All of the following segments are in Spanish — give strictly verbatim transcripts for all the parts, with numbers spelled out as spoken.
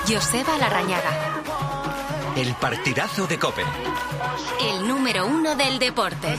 Joseba Larrañaga. El partidazo de COPE. El número uno del deporte.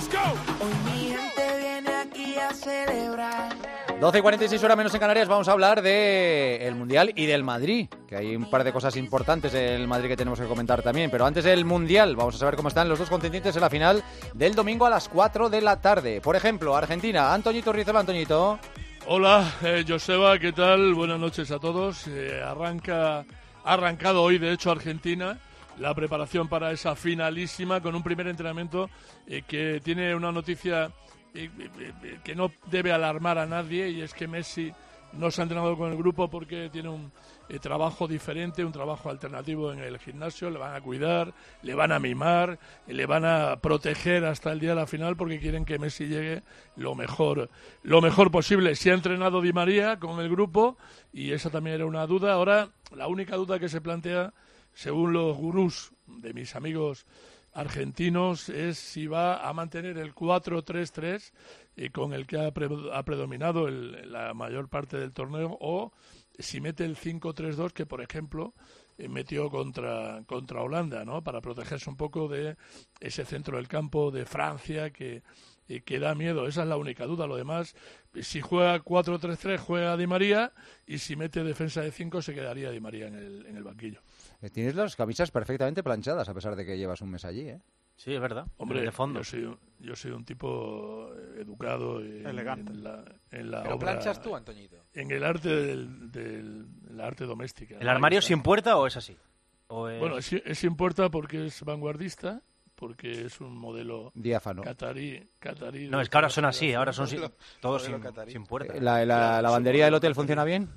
doce y cuarenta y seis horas menos en Canarias. Vamos a hablar del Mundial y del Madrid, que hay un par de cosas importantes del Madrid que tenemos que comentar también. Pero antes del Mundial, vamos a saber cómo están los dos contendientes en la final del domingo a las cuatro de la tarde. Por ejemplo, Argentina. Antoñito Rizzola. Antoñito. Hola, eh, Joseba, ¿qué tal? Buenas noches a todos. Eh, arranca, ha arrancado hoy, de hecho, Argentina, la preparación para esa finalísima con un primer entrenamiento eh, que tiene una noticia eh, eh, que no debe alarmar a nadie, y es que Messi no se ha entrenado con el grupo porque tiene un eh, trabajo diferente, un trabajo alternativo en el gimnasio. Le van a cuidar, le van a mimar, le van a proteger hasta el día de la final porque quieren que Messi llegue lo mejor, lo mejor posible. Se ha entrenado Di María con el grupo y esa también era una duda. Ahora, la única duda que se plantea, según los gurús de mis amigos argentinos, es si va a mantener el cuatro tres tres eh, con el que ha, pre ha predominado el, la mayor parte del torneo, o si mete el cinco tres dos que, por ejemplo, eh, metió contra, contra Holanda, ¿no? Para protegerse un poco de ese centro del campo de Francia que, eh, que da miedo. Esa es la única duda. Lo demás, si juega cuatro tres tres, juega Di María, y si mete defensa de cinco, se quedaría Di María en el, en el banquillo. Tienes las camisas perfectamente planchadas, a pesar de que llevas un mes allí, ¿eh? Sí, es verdad. Hombre, de fondo. Yo soy, yo soy un tipo educado y elegante. En la, en la ¿Pero obra, planchas tú, Antoñito? En el arte del, del la arte doméstica. ¿El armario sin puerta o es así? ¿O es... Bueno, es, es sin puerta porque es vanguardista, porque es un modelo diáfano. Catarí, catarí. No, es que ahora son así, ahora son sin, todos sin, sin puerta. ¿La, la, la lavandería del hotel funciona bien?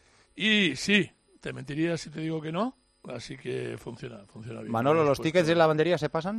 Y sí, te mentiría si te digo que no, así que funciona, funciona bien. Manolo, ¿los tickets de lavandería se pasan?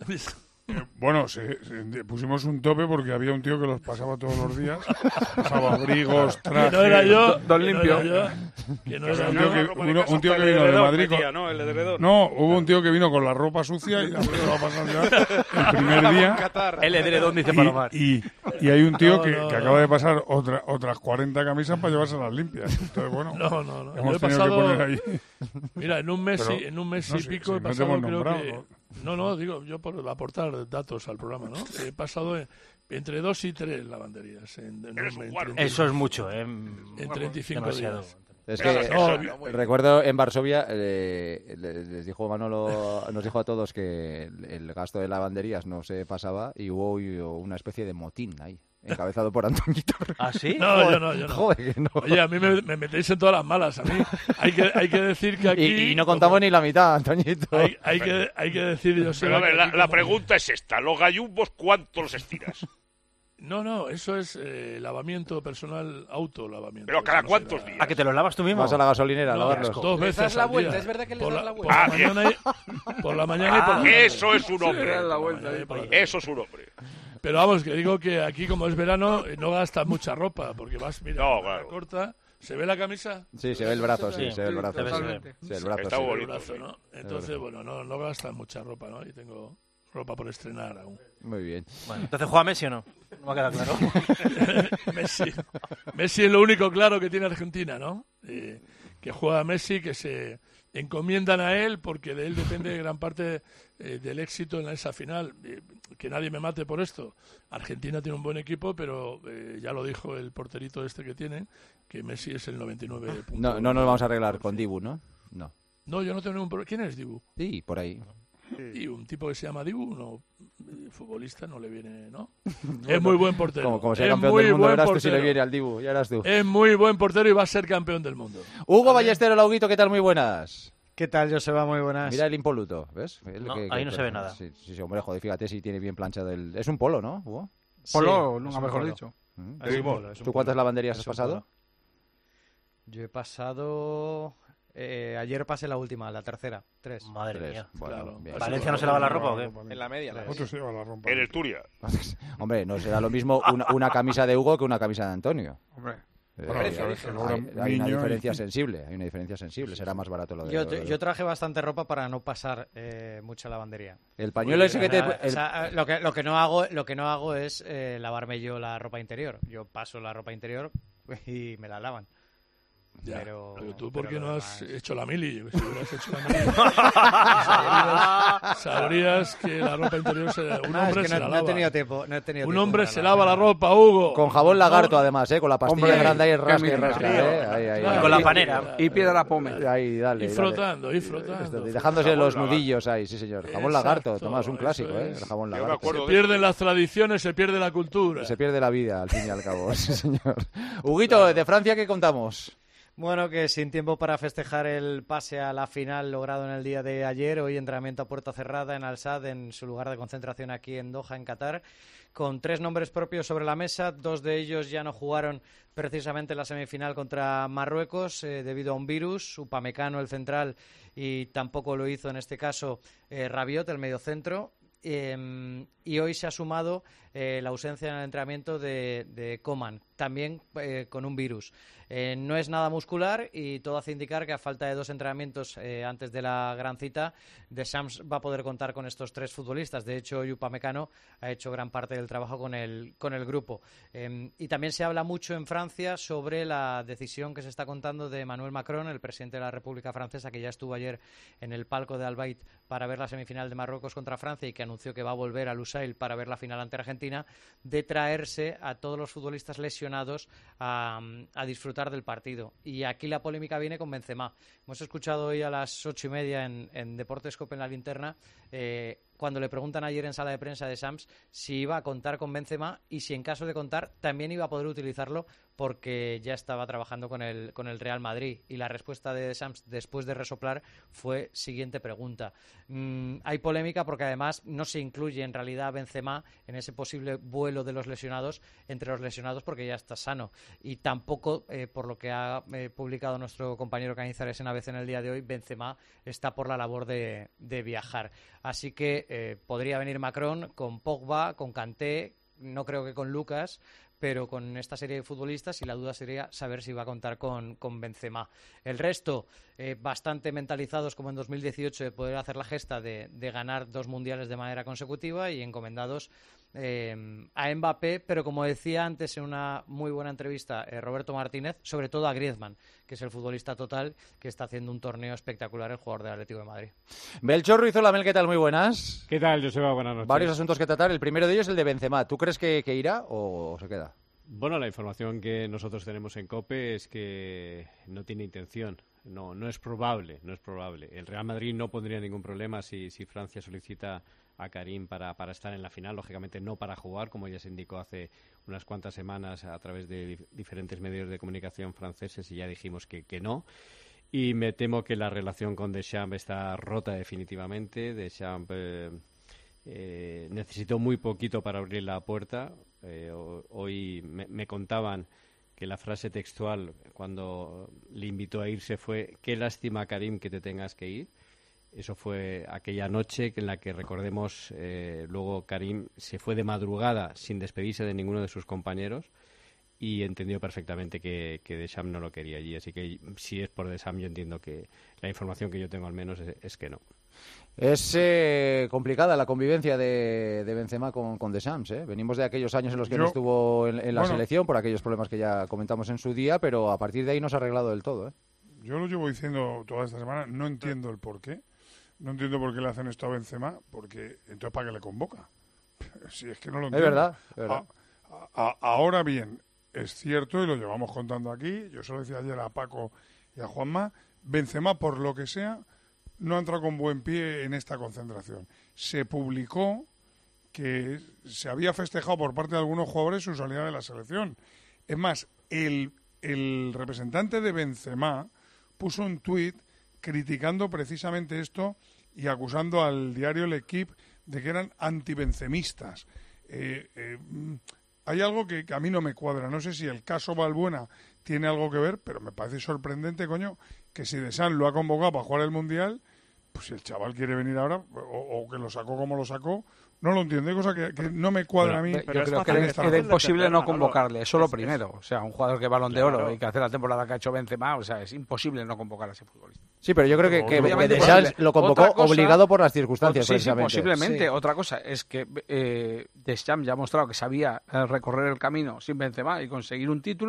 Eh, bueno, se, se, pusimos un tope porque había un tío que los pasaba todos los días. Pasaba abrigos, trajes... Que no era yo. Don Limpio. Que no era yo. Que no era un yo. tío que, uno, un tío que vino de Madrid... Metía, ¿no? El edredón. No, hubo un tío que vino con la ropa sucia y la va a pasar ya el primer día. El edredón, dice Palomar. Y, y, y hay un tío no, que, no, que no. acaba de pasar otra, otras cuarenta camisas para llevárselas limpias. Entonces, bueno, no, no, no. hemos He tenido pasado, que poner ahí... Mira, en un mes, Pero, en un mes no y sé, pico si he no te pasado, hemos creo nombrado, que... ¿no? No, no, digo, yo por aportar datos al programa, ¿no? He pasado en, entre dos y tres lavanderías. En, en Eres un, un en guarro. Eso es mucho, ¿eh? En treinta y cinco Demasiado. días. Es que No, eh, recuerdo en Varsovia, eh, les dijo Manolo, nos dijo a todos que el, el gasto de lavanderías no se pasaba y hubo una especie de motín ahí, encabezado por Antoñito. ¿Ah, sí? No, Joder, yo no, yo no. Joder, que no. Oye, a mí me, me metéis en todas las malas. A mí hay que, hay que decir que aquí... Y, y no contamos como, ni la mitad, Antoñito. Hay, hay, que, hay que decir, yo sé... Pero a ver, la, la como... pregunta es esta. ¿Los gallumbos cuántos los estiras? No, no, eso es eh, lavamiento personal, autolavamiento. ¿Pero cada No cuántos será- días? ¿A que te los lavas tú mismo? Vas a la gasolinera a No, lavarlos. dos ¿Les veces das la al vuelta? día. ¿Es verdad que les por das la, la por vuelta? la Ah, bien. mañana y, por la mañana y por la Ah, tarde. eso es un hombre. Por la vuelta mañana y ahí por la para tarde. Eso es un hombre. Pero vamos, que digo que aquí como es verano eh, no gastas mucha ropa, porque vas, mira, No, manga claro. corta, ¿se ve la camisa? Sí, se ve el brazo, sí, Sí, se ve el brazo. se ve, sí. se ve. Se ve el brazo, Está sí. El bonito. brazo, ¿no? Entonces, bueno, no, no gastas mucha ropa, ¿no? Y tengo ropa por estrenar aún. Muy bien. Bueno, entonces, ¿juega Messi o no? No me ha quedado claro. Messi. Messi es lo único claro que tiene Argentina, ¿no? Eh, que juega Messi, que se encomiendan a él porque de él depende gran parte eh, del éxito en esa final. Eh, que nadie me mate por esto. Argentina tiene un buen equipo, pero eh, ya lo dijo el porterito este que tiene, que Messi es el noventa y nueve. No, no nos vamos a arreglar con Dibu, ¿no? No. No, yo no tengo ningún problema. ¿Quién es Dibu? Sí, por ahí. Y un tipo que se llama Dibu, no, eh, futbolista, no le viene, ¿no? Es muy buen portero. Como, como sea es campeón muy del mundo, buen verás tú si portero. le viene al Dibu, ya eras tú. Es muy buen portero y va a ser campeón del mundo. Hugo Ballestero, Lauguito, ¿qué tal? Muy buenas. ¿Qué tal, Joseba? Muy buenas. Mira el impoluto, ¿ves? El No, ahí no se ve nada. Sí, sí, sí, hombre, joder, fíjate si tiene bien planchado el... Es un polo, ¿no, Hugo? Polo, Sí, nunca es un mejor polo. dicho. Mm. Es un polo, es un ¿Tú cuántas polo. lavanderías Es has un pasado? polo. Yo he pasado... Eh, ayer pasé la última, la tercera. Tres. Madre Tres. mía. Bueno, Claro. bien. ¿Valencia no se lava la ropa o qué? En la media. La Otro se lleva la ropa. En el Turia. Hombre, no será lo mismo una, una camisa de Hugo que una camisa de Antonio. Hombre, Eh, bueno, hay, sabes que hay- cobra hay un una niño y- diferencia sensible, hay una diferencia sensible, será más barato lo de... Yo, lo de- yo traje bastante ropa para no pasar eh, mucha lavandería. El pañuelo ese que te... O sea, el- o sea, lo, que, lo, que no hago, lo que no hago es eh, lavarme yo la ropa interior. Yo paso la ropa interior y me la lavan. Ya, pero, pero tú, ¿por pero qué lo no has demás- hecho la mili? Si hubieras hecho la mili, sabrías, sabrías que la ropa interior se, un No, hombre es que se no, la no lava. he tenido tiempo. No he tenido Un tiempo hombre para se lavar. lava la ropa, Hugo. Con jabón lagarto, No, además, ¿eh? Con la pastilla Hombre, grande ahí qué rasca y mierda. rasca, ¿eh? Ahí, ahí, Claro. ahí. Con la Y- panera. Y piedra pome. Ahí, dale. Y dale. frotando, y frotando. Esto, y dejándose los Jabón nudillos ahí, sí, señor. Jabón Exacto, lagarto, Tomás, un eso clásico, ¿eh? es. El jabón Yo me lagarto. acuerdo Se de pierden las tradiciones, se pierde la cultura. Se pierde la vida, al fin y al cabo, sí, señor. Huguito, de Francia, ¿qué contamos? Bueno, que sin tiempo para festejar el pase a la final logrado en el día de ayer, hoy entrenamiento a puerta cerrada en Al-Sadd, en su lugar de concentración aquí en Doha, en Qatar, con tres nombres propios sobre la mesa. Dos de ellos ya no jugaron precisamente en la semifinal contra Marruecos eh, debido a un virus. Upamecano, el central, y tampoco lo hizo en este caso eh, Rabiot, el mediocentro. Eh, y hoy se ha sumado eh, la ausencia en el entrenamiento de, de Coman, también eh, con un virus. Eh, no es nada muscular y todo hace indicar que a falta de dos entrenamientos eh, antes de la gran cita, Deschamps va a poder contar con estos tres futbolistas. De hecho, Upamecano ha hecho gran parte del trabajo con el, con el grupo. Eh, y también se habla mucho en Francia sobre la decisión que se está contando de Emmanuel Macron, el presidente de la República Francesa, que ya estuvo ayer en el palco de Al Bayt para ver la semifinal de Marruecos contra Francia y que anunció que va a volver a Lusail para ver la final ante Argentina, de traerse a todos los futbolistas lesionados a, a disfrutar del partido. Y aquí la polémica viene con Benzema. Hemos escuchado hoy a las ocho y media en, en Deportes Cope en la linterna, eh, cuando le preguntan ayer en sala de prensa de Sams si iba a contar con Benzema y si en caso de contar también iba a poder utilizarlo porque ya estaba trabajando con el, con el Real Madrid. Y la respuesta de Sams después de resoplar fue siguiente pregunta. Mm, hay polémica porque además no se incluye en realidad a Benzema en ese posible vuelo de los lesionados, entre los lesionados, porque ya está sano. Y tampoco, eh, por lo que ha eh, publicado nuestro compañero Cañizares en A B C en el día de hoy, Benzema está por la labor de, de viajar. Así que eh, podría venir Macron con Pogba, con Kanté, no creo que con Lucas, pero con esta serie de futbolistas, y la duda sería saber si va a contar con, con Benzema. El resto, eh, bastante mentalizados como en dos mil dieciocho de poder hacer la gesta de, de ganar dos mundiales de manera consecutiva y encomendados eh, a Mbappé, pero como decía antes en una muy buena entrevista eh, Roberto Martínez, sobre todo a Griezmann, que es el futbolista total que está haciendo un torneo espectacular, el jugador del Atlético de Madrid. Belchor Ruiz, hola Mel, ¿qué tal? Muy buenas. ¿Qué tal, Joseba? Buenas noches. Varios asuntos que tratar. El primero de ellos es el de Benzema. ¿Tú crees que, que irá o se queda? Bueno, la información que nosotros tenemos en COPE es que no tiene intención. No, no es probable, no es probable. El Real Madrid no pondría ningún problema si, si Francia solicita a Karim para, para estar en la final, lógicamente no para jugar, como ya se indicó hace unas cuantas semanas a través de dif- diferentes medios de comunicación franceses, y ya dijimos que, que no. Y me temo que la relación con Deschamps está rota definitivamente. Deschamps eh, eh, necesitó muy poquito para abrir la puerta. Eh, hoy me, me contaban que la frase textual cuando le invitó a irse fue: qué lástima, Karim, que te tengas que ir. Eso fue aquella noche en la que, recordemos, eh, luego Karim se fue de madrugada sin despedirse de ninguno de sus compañeros y entendió perfectamente que, que Deschamps no lo quería allí. Así que si es por Deschamps, yo entiendo que la información que yo tengo al menos es, es que no. Es eh, complicada la convivencia de, de Benzema con, con Deschamps, ¿eh? Venimos de aquellos años en los que Yo- no estuvo en, en la bueno. selección por aquellos problemas que ya comentamos en su día, pero a partir de ahí no se ha arreglado del todo, ¿eh? Yo lo llevo diciendo toda esta semana, no entiendo el por qué. No entiendo por qué le hacen esto a Benzema, porque entonces ¿para qué le convoca? Si es que no lo Es entiendo. verdad, es verdad. A- a- ahora bien, es cierto, y lo llevamos contando aquí, yo se lo decía ayer a Paco y a Juanma, Benzema, por lo que sea, no ha entrado con buen pie en esta concentración. Se publicó que se había festejado por parte de algunos jugadores su salida de la selección. Es más, el, el representante de Benzema puso un tuit criticando precisamente esto y acusando al diario L'Equipe de que eran antibencemistas. Eh, eh, hay algo que, que a mí no me cuadra. No sé si el caso Valbuena tiene algo que ver, pero me parece sorprendente, coño, que si Deschamps lo ha convocado para jugar el Mundial, pues si el chaval quiere venir ahora, o, o que lo sacó como lo sacó, no lo entiendo. Hay cosa que, que no me cuadra a mí. Yo creo que en era, esta era razón. imposible no convocarle, eso lo primero. O sea, un jugador que balón de oro Claro. y que hace la temporada que ha hecho Benzema, o sea, es imposible no convocar a ese futbolista. Sí, pero yo creo que, que, que Obviamente Deschamps posible. lo convocó Otra cosa- obligado por las circunstancias, Sí, sí, precisamente. posiblemente. Sí. Otra cosa es que eh, Deschamps ya ha mostrado que sabía eh, recorrer el camino sin Benzema y conseguir un título,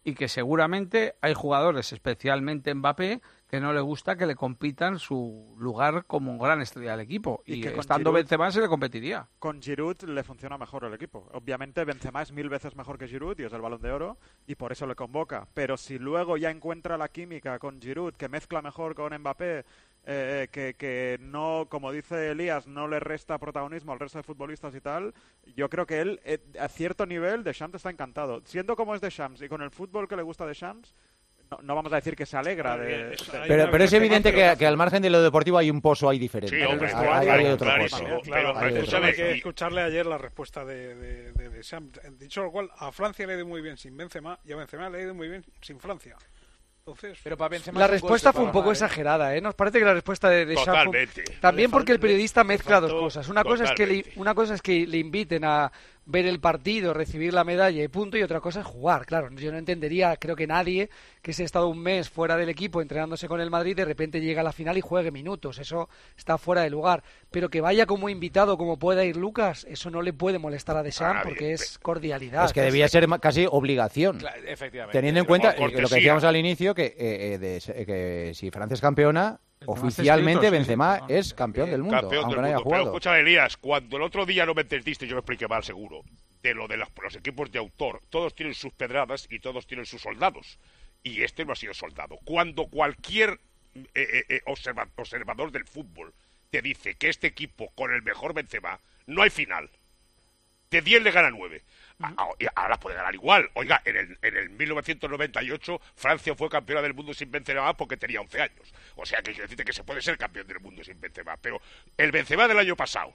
y que seguramente hay jugadores, especialmente Mbappé, que no le gusta que le compitan su lugar como gran estrella del equipo. Y, Y que con estando Giroud- Benzema se le competiría. Con Giroud le funciona mejor el equipo. Obviamente Benzema es mil veces mejor que Giroud y es el Balón de Oro y por eso le convoca. Pero si luego ya encuentra la química con Giroud, que mezcla mejor con Mbappé, eh, que, que no, como dice Elías, no le resta protagonismo al resto de futbolistas y tal, yo creo que él, eh, a cierto nivel, Deschamps está encantado. Siendo como es Deschamps y con el fútbol que le gusta Deschamps, no, no vamos a decir que se alegra de... de- Pero, pero es evidente que, que al margen de lo deportivo hay un pozo ahí diferente. Sí, hombre, hay, claro, hay- hay otro clarísimo. pozo. Pero, Hay pero otro escúchame, Hay que y- escucharle ayer la respuesta de, de, de, de Sam. Dicho lo cual, a Francia le ha ido muy bien sin Benzema y a Benzema le ha ido muy bien sin Francia. Entonces, Pero para Benzema La es un respuesta golpe fue un para poco Mar, ¿eh? exagerada, ¿eh? Nos parece que la respuesta de, de Champ- Totalmente. También Le porque el faltó- periodista mezcla le dos faltó- cosas. Una cosa es que le, totalmente. una cosa es que le inviten a ver el partido, recibir la medalla y punto, y otra cosa es jugar. Claro, yo no entendería, creo que nadie que se ha estado un mes fuera del equipo entrenándose con el Madrid, de repente llega a la final y juegue minutos. Eso está fuera de lugar. Pero que vaya como invitado, como pueda ir Lucas, eso no le puede molestar a Deschamps Ah, porque bien, es cordialidad. Es que debía ser ma- casi obligación. Claro, efectivamente. Teniendo en cuenta O eh, lo que cortesía. decíamos al inicio, que, eh, eh, de- eh, que si Francia es campeona, Benzema está oficialmente inscrito, sí, Benzema sí, sí. es campeón del mundo, Campeón aunque del no haya mundo. Pero jugado. escucha, Elías, cuando el otro día no me entendiste, yo lo expliqué mal seguro, de lo de los, los equipos de autor, todos tienen sus pedradas y todos tienen sus soldados. Y este no ha sido soldado. Cuando cualquier eh, eh, eh, observa- observador del fútbol te dice que este equipo con el mejor Benzema no hay final, de diez le gana nueve. A- a- y ahora puede ganar igual. Oiga, en el, en el mil novecientos noventa y ocho Francia fue campeona del mundo sin Benzema porque tenía once años. O sea que quiero decirte que se puede ser campeón del mundo sin Benzema. Pero el Benzema del año pasado,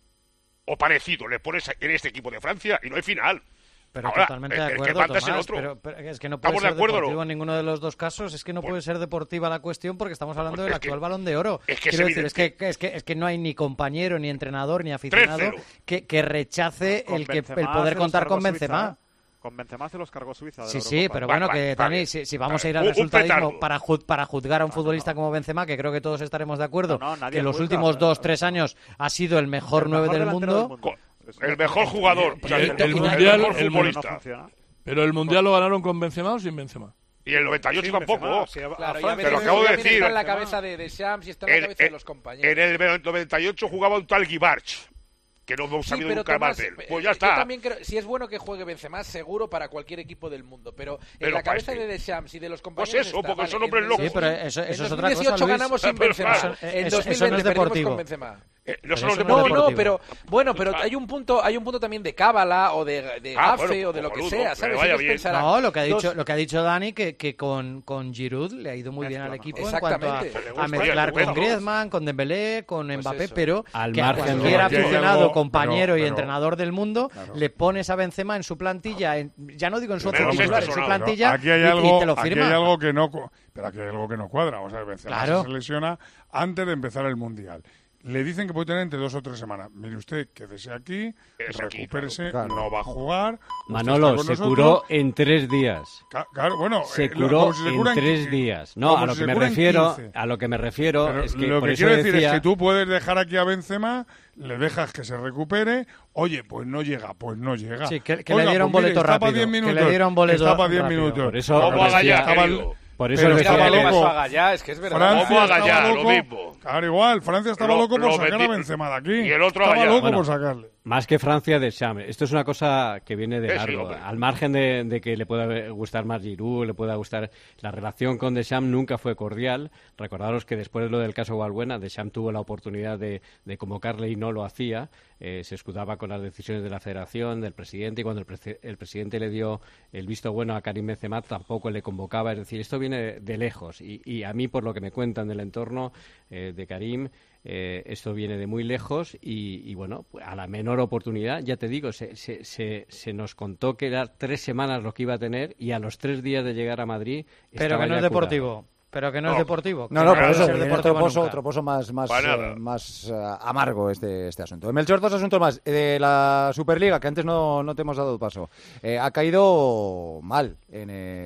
o parecido, le pones en este equipo de Francia y no hay final. Pero Ahora, totalmente el- de el que acuerdo, manda es el Tomás, otro. pero, pero es que no puede ¿Estamos de ser acuerdo o no? deportivo en ninguno de los dos casos. Es que no puede ser deportiva la cuestión porque estamos hablando Pues del es que- actual Balón de Oro. es que es Quiero decir, es evidente. que, es, que, es que no hay ni compañero, ni entrenador, ni aficionado tres cero. que, que rechace Con el, que, Benzema el poder se los contar cargó con Suiza, Benzema. ¿eh? Con Benzema se los cargó Suiza. de Sí, la sí, Eurocopa. pero Va, bueno, va, que va Dani, bien. si, si vamos Va a ir bien. al Un- un resultadismo petardo. para, ju- para juzgar a un futbolista como Benzema, que creo que todos estaremos de acuerdo, No, no, nadie que los juzga, últimos pero- dos, tres años ha sido el mejor El nueve mejor del delantero mundo. del mundo. Con- el mejor jugador. o sea, el- el, el el mundial- mejor el futbolista. No funciona. Pero el Mundial lo ganaron con Benzema o sin Benzema. Y el noventa y ocho Sí, tampoco. Benzema, sí, a- a Claro, ya Francia- Te lo ves, acabo de ya ves, decir. está en la cabeza de, de Shams y está en la En, cabeza de en- los compañeros. en el noventa y ocho jugaba un tal Guibarch, que no hemos Sí, sabido pero nunca Tomás, más de él. eh, Pues ya yo está. también creo, si es bueno que juegue Benzema, seguro para cualquier equipo del mundo, pero en Pero la para cabeza este. de Deschamps y de los Pues compañeros eso, está, porque vale, son en hombres el- locos. Sí, pero eso, eso en es otra cosa, dos mil dieciocho Luis. ganamos sin Pero Benzema. claro, en eso- eso dos mil no es veinte perdimos deportivo. con Benzema. Eh, no Pero son los eso no es No, deportivos. no, deportivo. pero bueno, pero hay un punto, hay un punto también de cábala o de, de Ah, gafe bueno, o de lo que cojonudo, sea, que ¿sabes? vaya Ellos bien. pensarán, No, lo que ha dicho, dos- lo que ha dicho Dani, que, que con, con Giroud le ha ido muy bien al Mezcla equipo mejor. en cuanto a, Exactamente. a gusta, mezclar estupendo. con Griezmann, con Dembélé, con Pues Mbappé, eso. pero Al que a margen de- cualquier Aquí hay aficionado, algo- compañero pero- y pero- entrenador del mundo, Claro. le pones a Benzema en su plantilla, en- ya no digo en su Pero once no titular, sé, en su no, plantilla, Pero aquí hay y- y, algo, te lo aquí firma. hay algo que no, cu- pero aquí hay algo que no cuadra. Vamos a ver, Benzema Claro. se lesiona antes de empezar el mundial. Le dicen que puede tener entre dos o tres semanas. Mire usted, quédese aquí, Quédese aquí, recupérese, claro. no va a jugar. usted Manolo, está con se nosotros. curó en tres días. Ca- Claro, bueno, Se eh, lo- curó como si se en cura tres quince. días. No, Como a lo si que se me cura en refiero, quince. a lo que me refiero Pero es que lo por que eso quiero decir decía, es que tú puedes dejar aquí a Benzema, le dejas que se recupere, oye, pues no llega, pues no llega. Sí, que- que Oiga, le dieron pues mire, boleto está pa' rápido, diez que le minutos, dieron boleto está pa' diez rápido. minutos. Por eso Vamos a decía- Gallá, estaba- querido. por eso pero decía estaba que- ¿Qué le loco. pasó a Gallá? Es que es verdad. Francia Vamos a estaba Gallá, lo loco. mismo. Claro, igual, Francia estaba Lo- loco por lo sacar a vendí- Benzema de aquí. y el otro estaba allá. loco Bueno, por sacarle. Más que Francia, Deschamps. Esto es una cosa que viene de Sí, sí, largo. hombre. Al margen de, de que le pueda gustar más Giroud, le pueda gustar... La relación con Deschamps nunca fue cordial. Recordaros que después de lo del caso Valbuena, Deschamps tuvo la oportunidad de, de convocarle y no lo hacía. Eh, se escudaba con las decisiones de la federación, del presidente, y cuando el, presi- el presidente le dio el visto bueno a Karim Benzema, tampoco le convocaba. Es decir, esto viene de lejos. Y, y a mí, por lo que me cuentan del entorno eh, de Karim... Eh, esto viene de muy lejos y, y, bueno, a la menor oportunidad, ya te digo, se, se, se, se nos contó que era tres semanas lo que iba a tener y a los tres días de llegar a Madrid Pero estaba que no ya es deportivo. curado. Pero que no, No. es deportivo. No, que no, va por a eso, ser viene deportivo otro pozo, nunca. otro pozo más, más, Para eh, nada. más eh, amargo este, este asunto. Melchor, dos asuntos más. Eh, De la Superliga, que antes no, no te hemos dado paso. Eh, ha caído mal en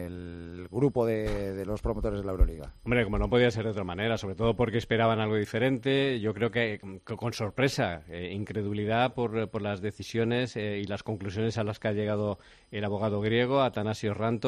el grupo de, de los promotores de la Euroliga. Hombre, como no podía ser de otra manera, sobre todo porque esperaban algo diferente, yo creo que con, con sorpresa, eh, incredulidad por, por las decisiones eh, y las conclusiones a las que ha llegado el abogado griego, Atanasios Rantos,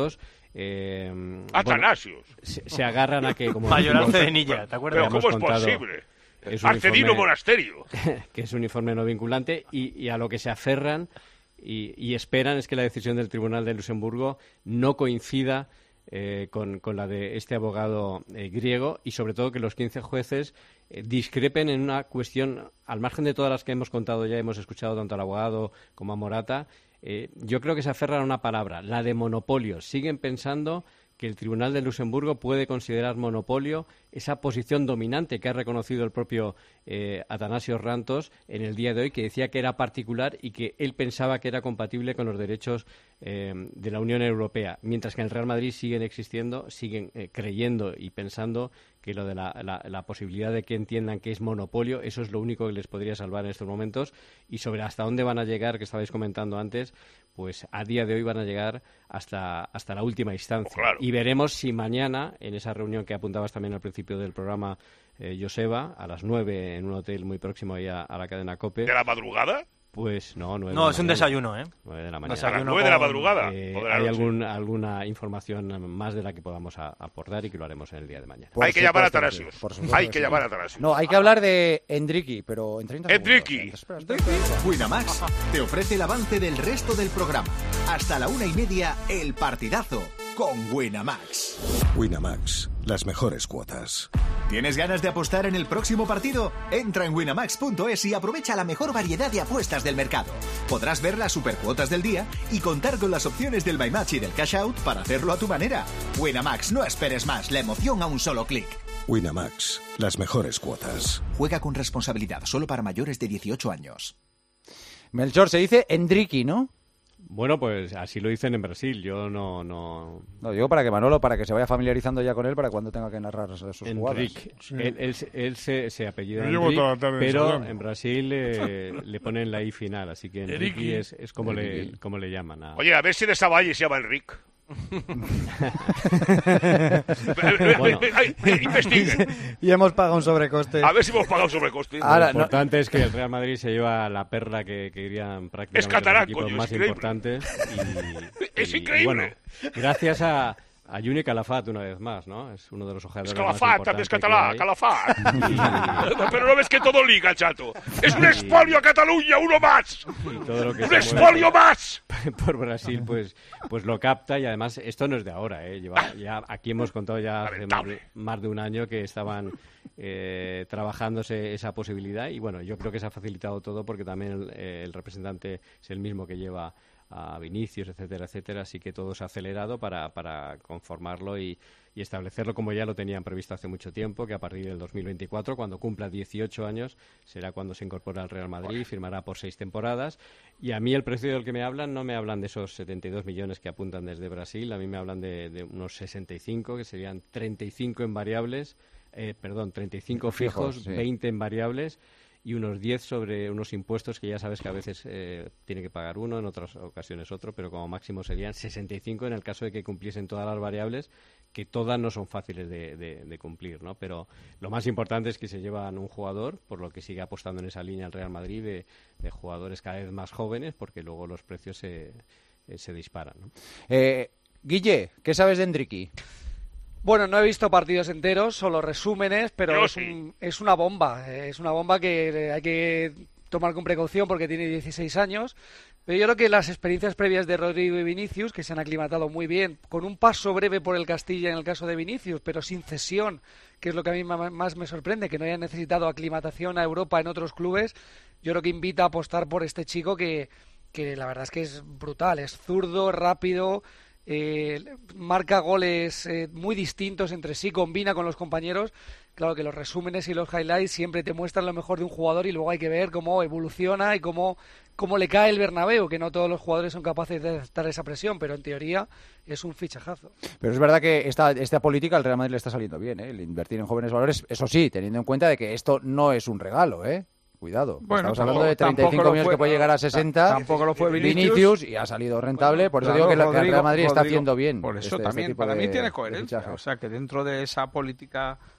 Eh, Atanasios. Bueno, se, se agarran a que... como Mayoral decimos, Cedinilla, ¿te acuerdas? Pero ¿cómo es contado, posible? Es un Arcedino informe, Monasterio. que es un informe no vinculante y, y a lo que se aferran y, y esperan es que la decisión del Tribunal de Luxemburgo no coincida eh, con, con la de este abogado eh, griego y sobre todo que los quince jueces eh, discrepen en una cuestión, al margen de todas las que hemos contado ya, hemos escuchado tanto al abogado como a Morata, eh, yo creo que se aferran a una palabra, la de monopolio. Siguen pensando que el Tribunal de Luxemburgo puede considerar monopolio esa posición dominante que ha reconocido el propio eh, Atanasios Rantos en el día de hoy, que decía que era particular y que él pensaba que era compatible con los derechos eh, de la Unión Europea, mientras que en el Real Madrid siguen existiendo, siguen eh, creyendo y pensando que lo de la, la, la posibilidad de que entiendan que es monopolio, eso es lo único que les podría salvar en estos momentos. Y sobre hasta dónde van a llegar, que estabais comentando antes, pues a día de hoy van a llegar hasta, hasta la última instancia. Claro. Y veremos si mañana, en esa reunión que apuntabas también al principio del programa, eh, Joseba, a las nueve en un hotel muy próximo ahí a, a la cadena COPE. ¿De la madrugada? Pues no, nueve No, de es la un mañana. desayuno, ¿eh? nueve de la mañana. Desayuno ¿A las nueve de la con- madrugada? Eh, ¿O de la hay noche? algún, alguna información más de la que podamos a- aportar y que lo haremos en el día de mañana. Hay que llamar a supuesto que Atanasios. sí, por supuesto Hay que que sí. llamar a Atanasios. No, hay que hablar de Endricky, pero en treinta Endricky. segundos. Espera, espera, espera, espera. Winamax te ofrece el avance del resto del programa. Hasta la una y media, el partidazo con Winamax. Winamax, las mejores cuotas. ¿Tienes ganas de apostar en el próximo partido? Entra en winamax punto es y aprovecha la mejor variedad de apuestas del mercado. Podrás ver las supercuotas del día y contar con las opciones del My Match y del Cash Out para hacerlo a tu manera. Winamax, no esperes más, la emoción a un solo clic. Winamax, las mejores cuotas. Juega con responsabilidad, solo para mayores de dieciocho años. Melchor, se dice Endricky, ¿no? Bueno, pues así lo dicen en Brasil. Yo no... no... No, digo para que Manolo, para que se vaya familiarizando ya con él, para cuando tenga que narrar sus jugadas. Enrique. Sí. Él, él, él se, se apellida Yo llevo Enrique, toda la tarde pero ensayando. en Brasil eh, le ponen la I final, así que Enrique Enrique. es, es como, le, Enrique. como le llaman. A... Oye, a ver si de esa valle se llama Enrique. Bueno. Ay, investiguen. Y hemos pagado un sobrecoste. A ver si hemos pagado sobrecoste. Ahora, Lo no- importante es que el Real Madrid se lleva la perla que, que dirían prácticamente Es catalán, los equipos coño, es más increíble. importantes. Y, Es y, increíble. bueno, gracias a, a Juni Calafat una vez más, ¿no? Es uno de los ojeadores Es más Calafat, también es importantes que catalán, hay. Calafat. Pero no ves que todo liga, chato. Es un expolio a Cataluña, uno más. Y todo lo que Un se expolio mueve más. por Brasil, pues, pues lo capta y además esto no es de ahora, ¿eh? Lleva, ya, aquí hemos contado ya hace más de, más de un año que estaban eh, trabajándose esa posibilidad y bueno, yo creo que se ha facilitado todo porque también el, eh, el representante es el mismo que lleva a Vinicius, etcétera, etcétera, así que todo se ha acelerado para, para conformarlo y, y establecerlo como ya lo tenían previsto hace mucho tiempo, que a partir del dos mil veinticuatro, cuando cumpla dieciocho años, será cuando se incorpora al Real Madrid, firmará por seis temporadas, y a mí el precio del que me hablan, no me hablan de esos setenta y dos millones que apuntan desde Brasil, a mí me hablan de, de unos sesenta y cinco, que serían treinta y cinco en variables, eh, perdón, treinta y cinco fijos, Fijos, sí. veinte en variables, y unos diez sobre unos impuestos que ya sabes que a veces eh, tiene que pagar uno, en otras ocasiones otro, pero como máximo serían sesenta y cinco en el caso de que cumpliesen todas las variables, que todas no son fáciles de, de, de cumplir, ¿no? Pero lo más importante es que se llevan un jugador, por lo que sigue apostando en esa línea el Real Madrid de, de jugadores cada vez más jóvenes, porque luego los precios se, eh, se disparan, ¿no? Eh, Guille, ¿qué sabes de Endricky? Bueno, no he visto partidos enteros, solo resúmenes, pero Yo es, sí. un- es una bomba. eh, Es una bomba que eh, hay que tomar con precaución porque tiene dieciséis años. Pero yo creo que las experiencias previas de Rodrigo y Vinicius, que se han aclimatado muy bien, con un paso breve por el Castilla en el caso de Vinicius, pero sin cesión, que es lo que a mí ma- más me sorprende, que no hayan necesitado aclimatación a Europa en otros clubes, yo creo que invita a apostar por este chico que, que la verdad es que es brutal, es zurdo, rápido, eh, marca goles eh, muy distintos entre sí, combina con los compañeros. Claro que los resúmenes y los highlights siempre te muestran lo mejor de un jugador y luego hay que ver cómo evoluciona y cómo, cómo le cae el Bernabéu, que no todos los jugadores son capaces de aceptar esa presión, pero en teoría es un fichajazo. Pero es verdad que esta, esta política al Real Madrid le está saliendo bien, ¿eh? El invertir en jóvenes valores, eso sí, teniendo en cuenta de que esto no es un regalo, ¿eh? Cuidado. Bueno, Estamos hablando de tampoco- treinta y cinco tampoco lo millones fue- que puede llegar a sesenta. tampoco lo fue Vinicius, Vinicius. y ha salido rentable. Por eso Claro, digo que, la- que el Rodrigo- Real Madrid está Rodrigo, haciendo bien. Por eso este- este también, tipo para de- mí tiene de coherencia. fichajes. O sea, que dentro de esa política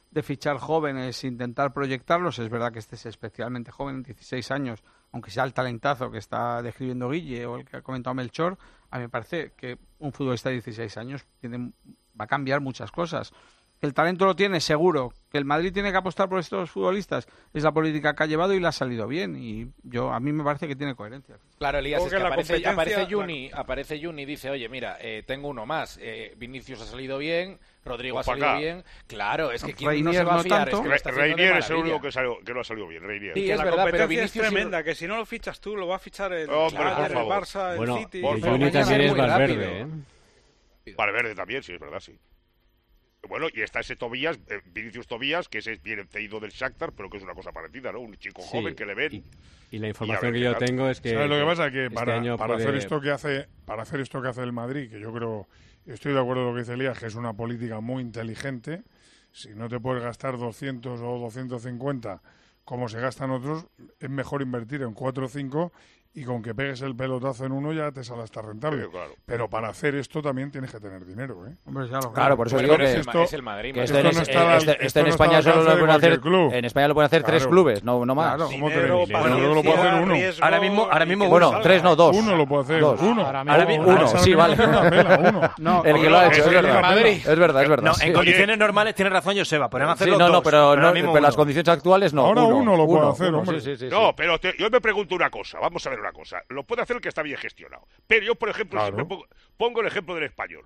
de fichar jóvenes, intentar proyectarlos. Es verdad que este es especialmente joven, dieciséis años, aunque sea el talentazo que está describiendo Guille o el que ha comentado Melchor. A mí me parece que un futbolista de dieciséis años tiene, va a cambiar muchas cosas. El talento lo tiene, seguro. Que el Madrid tiene que apostar por estos futbolistas es la política que ha llevado y le ha salido bien. Y yo a mí me parece que tiene coherencia. Claro, Elías, es que, que aparece, competencia... aparece Juni, aparece Juni y dice, oye, mira, eh, tengo uno más. Eh, Vinicius ha salido bien, Rodrigo ha salido bien. Claro, es que ¿quién Reinier no se va a no fiar? tanto. Es que Reinier es el único que, salió, que no ha salido bien, Reinier. Sí, que es la verdad, pero competencia Vinicius es tremenda, que si no lo fichas tú, lo va a fichar el, Hombre, Bayern, por el favor. Barça, el Bueno, City... el favor. Juni también es muy Valverde, ¿eh? Valverde también, sí, es verdad, sí. Bueno, y está ese Tobías, eh, Vinicius Tobías, que ese viene cedido del Shakhtar, pero que es una cosa parecida, ¿no? Un chico Sí, joven que le ven. Y, y la información y a ver que qué yo tal. tengo es que... ¿Sabes lo que pasa? Que este para, año para puede- hacer esto que hace para hacer esto que hace el Madrid, que yo creo, estoy de acuerdo con lo que dice Elías, que es una política muy inteligente, si no te puedes gastar doscientos o doscientos cincuenta como se gastan otros, es mejor invertir en cuatro o cinco y con que pegues el pelotazo en uno ya te sale hasta rentable. Sí, claro. Pero para hacer esto también tienes que tener dinero, ¿eh? Hombre, ya lo Claro, por eso Pero digo es que, el Ma- es el Madrid, que Madrid. esto, en, Esto no es- está al- este- esto esto en no está España al solo lo alcance de pueden hacer cualquier club. en España lo pueden hacer tres Claro. clubes, no, no más. Claro, ¿cómo Dinero, tenéis? Bueno, luego lo puede hacer uno. riesgo, Ahora mismo- ahora y mismo que Bueno, salga, tres no, ¿eh? dos. Uno lo puede hacer, Dos. uno. Ahora Ahora mismo, mismo- Uno, Ahora sí, mismo vale. la pela, uno. No, El que Oye, lo ha no, hecho, es eso verdad. es Madrid. Es verdad, es verdad. No, sí. en condiciones normales tiene razón Joseba, podrían Sí, hacerlo no, no, dos, pero, no, ahora mismo pero las uno. condiciones actuales no. Ahora uno lo puede uno, hacer, uno, hombre. sí, sí, sí, No, sí. pero te- yo me pregunto una cosa, vamos a ver una cosa. Lo puede hacer el que está bien gestionado. Pero yo, por ejemplo, Claro. siempre pongo, pongo el ejemplo del Español.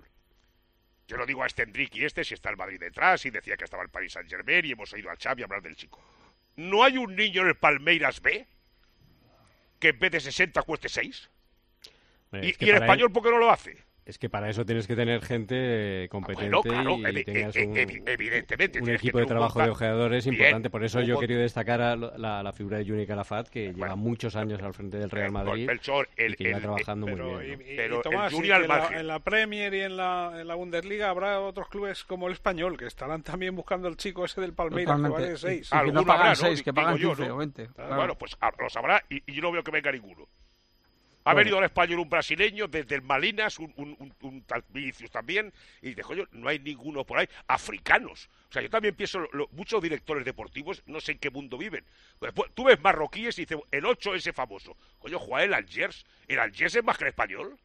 Yo no digo a este Enrique y este si está el Madrid detrás y decía que estaba el Paris Saint-Germain y hemos ido al Xavi a hablar del chico. ¿No hay un niño en el Palmeiras B que en vez de sesenta cueste seis? Hombre, ¿Y, es que y el para Español él- por qué no lo hace? Es que para eso tienes que tener gente competente Bueno, claro, y evi- tengas e- un, evi- evidentemente. un tienes que equipo de tener un trabajo buen de pa- ojeadores Bien, importante. Por eso un yo he buen- querido destacar a lo- la, la figura de Yuni Calafat, que lleva Bueno. muchos años al frente del Real Bueno, Madrid Melchor, el- y que lleva el- trabajando Pero, muy bien. y, ¿no? y- Pero y Tomás, el Juni y que al en la- margen. en la Premier y en la, en la Bundesliga habrá otros clubes como el Español que estarán también buscando el chico ese del Palmeiras que Totalmente. vale seis. Y que no Alguno pagan habrá, ¿no? seis, que Digo pagan yo, quince ¿no? o veinte. Ah, claro. Bueno, pues ah, lo sabrá y, y yo no veo que venga ninguno. Ha venido al Español un brasileño, desde el Malinas, un, un, un, un tal Vinicius también, y dijo yo, no hay ninguno por ahí. Africanos. O sea, yo también pienso, lo- lo- muchos directores deportivos, no sé en qué mundo viven. Pues, pues, tú ves marroquíes y dices, el ocho ese famoso. Coño, juega el Algers. ¿El Algers es más que el Español?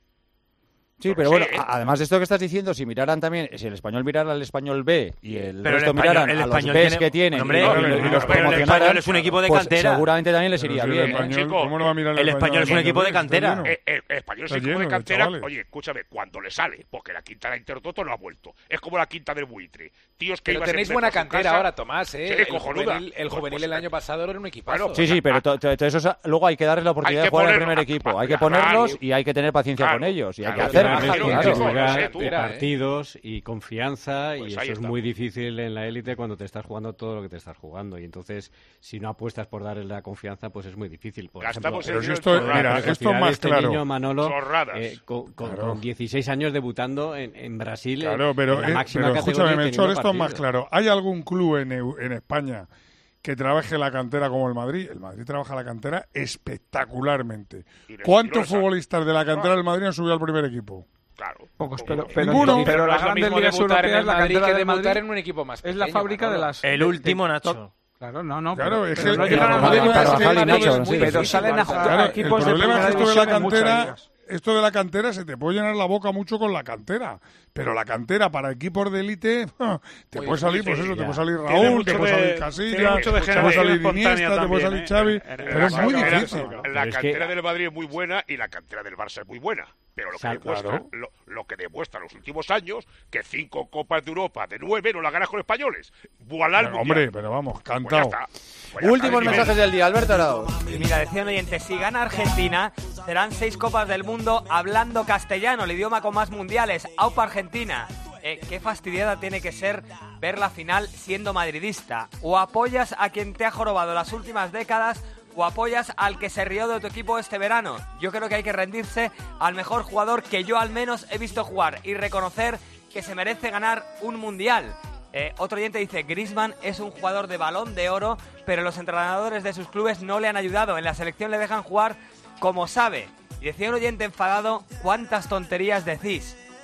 Sí, No pero sé, bueno, ¿eh? a- además de esto que estás diciendo, si miraran también, si el español mirara al español B y el Pero el resto español- miraran el a los español Bs tiene- que tienen Hombre, y, lo- no, y no, lo- y no, los pero el promocionaran, español es un equipo de pues cantera. seguramente también les Pero iría si el bien. ¿eh? español, Chico, ¿cómo no va a mirar el español es un equipo de Está cantera. lleno. Eh, eh, el español es Está un equipo lleno de de cantera. chavales. Oye, escúchame, cuando le sale, porque la quinta de Intertoto no ha vuelto. Es como la quinta del buitre. Tíos que Pero ibas en tenéis metro buena a su cantera casa. ahora, Tomás, ¿eh? Sí, el cojonuda. juvenil, el Pues, juvenil pues, el año pasado era un equipazo. Bueno, Sí, sí, pero to- to- to- eso es- luego hay que darles la oportunidad Hay de que jugar en el ponerlo- primer equipo. Hay que claro, ponerlos claro. y hay que tener paciencia Claro, con ellos y hay que claro, hacer claro, más. claro, Claro. claro. Jugar no sé, tú. y Mira, ¿eh? partidos y confianza Pues y ahí eso es está. muy difícil en la élite cuando te estás jugando todo lo que te estás jugando y entonces si no apuestas por darle la confianza pues es muy difícil. Por Gastamos ejemplo, el Pero si dinero esto, en mira, chorradas. al esto final más este claro. niño Manolo Chorradas. eh, con, con- Claro. con dieciséis años debutando en, en Brasil en- Claro, pero, en la eh, máxima pero categoría escúchame, y Melchor, teniendo esto es más partidos. claro. ¿Hay algún club en, Eu- en España que trabaje la cantera como el Madrid? El Madrid trabaja la cantera espectacularmente. Y le- y ¿Cuántos no le futbolistas de la cantera del Madrid han subido al primer equipo? Claro. Pocos, Como- pero, pero, Ninguno. pero no las es lo grandes mismo ligas debutar en europeas, el la Madrid cantera que del debutar Madrid en un equipo más es la pequeño, fábrica de Manolo. las... El de- último, de- Nacho. Claro, no, no. Claro, pero- es pero que no el llegan a problema jugar. es que Carvajal y esto Nacho, de- sí, sí, Pero sí. salen a jugar Claro, a el equipos de problema es primera que esto de la división en muchas cantera, ligas. esto de la cantera se te puede llenar la boca mucho con la cantera, pero la cantera para equipos de élite te Muy puede salir, pues difícil, eso, te ya. puede salir Tiene Raúl, mucho te puede de- salir tiene Casillas, mucho de te puede generación salir espontánea Iniesta, te puede también, salir Xavi, ¿eh? pero es muy cantera- difícil. La Pero es cantera que- del Madrid es muy buena y la cantera del Barça es muy buena. Pero lo que, Claro. demuestra, lo, lo que demuestra en los últimos años, que cinco Copas de Europa de nueve no las ganas con españoles. Voilà el Pero, Mundial. hombre, pero vamos, Pues ya cantado. está. Pues ya Últimos está, mensajes del día, Alberto Arauz. Mira, decía un oyente, si gana Argentina, serán seis Copas del Mundo hablando castellano, el idioma con más mundiales. ¡Aupa Argentina! Eh, qué fastidiada tiene que ser ver la final siendo madridista. O apoyas a quien te ha jorobado las últimas décadas o apoyas al que se rió de tu equipo este verano. Yo creo que hay que rendirse al mejor jugador que yo al menos he visto jugar y reconocer que se merece ganar un mundial. Eh, otro oyente dice, Griezmann es un jugador de Balón de Oro, pero los entrenadores de sus clubes no le han ayudado. En la selección le dejan jugar como sabe. Y decía un oyente enfadado, ¿cuántas tonterías decís?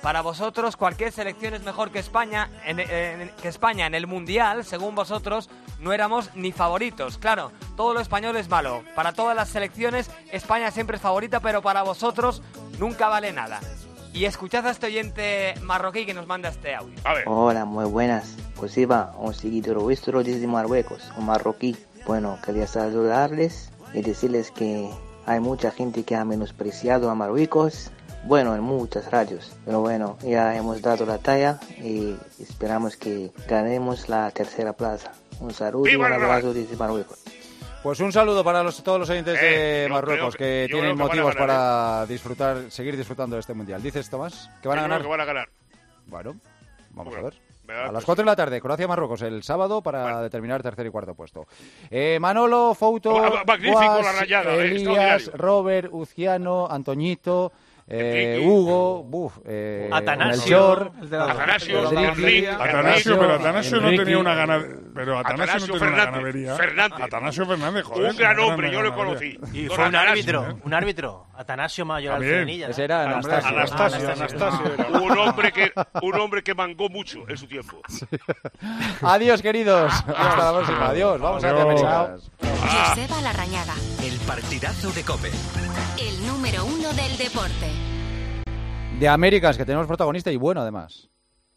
Para vosotros, cualquier selección es mejor que España en, en, que España en el Mundial. Según vosotros, no éramos ni favoritos. Claro, todo lo español es malo. Para todas las selecciones, España siempre es favorita, pero para vosotros nunca vale nada. Y escuchad a este oyente marroquí que nos manda este audio. A ver. Hola, muy buenas. Pues iba un seguidor vuestro desde Marruecos, un marroquí. Bueno, quería saludarles y decirles que hay mucha gente que ha menospreciado a Marruecos. Bueno, en muchas radios. Pero bueno, ya hemos dado la talla y esperamos que ganemos la tercera plaza. Un saludo y un abrazo desde Marruecos. Pues un saludo para los, todos los oyentes Eh, de yo Marruecos creo que- que yo tienen creo que van a motivos ganar, para disfrutar, seguir disfrutando de este Mundial. ¿Dices, Tomás? ¿Que van a Yo creo ganar? que van a ganar. Bueno, vamos Bueno, a ver. me da A la las cuatro de la tarde, Croacia-Marruecos, el sábado, para determinar tercer y cuarto puesto. Eh, Manolo, Fouto, Ma- ma- magnífico Guas, la rayada, eh, Elías, extraordinario. Robert, Uciano, Antoñito, eh, Enrique. Hugo, buf, eh, Atanasio, Melchor, el de la- Atanasio, Enrique, Enrique, Atanasio, pero Atanasio no Enrique, tenía una gana, pero Atanasio Atanasio no tenía Fernández, una ganadería. Fernández. Atanasio Fernández, joder. Un gran una hombre, yo lo ganadería. conocí. Y Don fue un Atanasio, árbitro, un árbitro, Atanasio Mayor También. Alfenilla. ese era Anastasio. Anastasio, Anastasio era. Un hombre que un hombre que mangó mucho en su tiempo. Adiós, queridos. Hasta la próxima. Adiós. Vamos a Adiós. ver Américas. Joseba Larrañaga, El partidazo de COPE. el número uno del deporte. De Américas, que tenemos protagonista y bueno, además.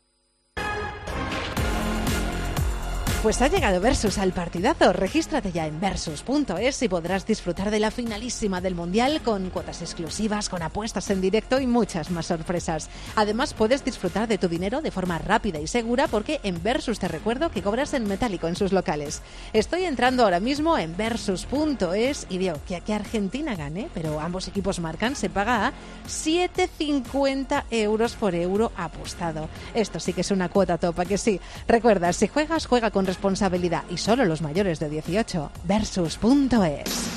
Pues ha llegado Versus al partidazo. Regístrate ya en versus punto es y podrás disfrutar de la finalísima del Mundial con cuotas exclusivas, con apuestas en directo y muchas más sorpresas. Además, puedes disfrutar de tu dinero de forma rápida y segura porque en Versus te recuerdo que cobras en metálico en sus locales. Estoy entrando ahora mismo en versus punto es y digo que aquí Argentina gane, pero ambos equipos marcan, se paga a siete cincuenta euros por euro apostado. Esto sí que es una cuota topa, que sí. Recuerda, si juegas, juega con responsabilidad y solo los mayores de dieciocho. versus punto es.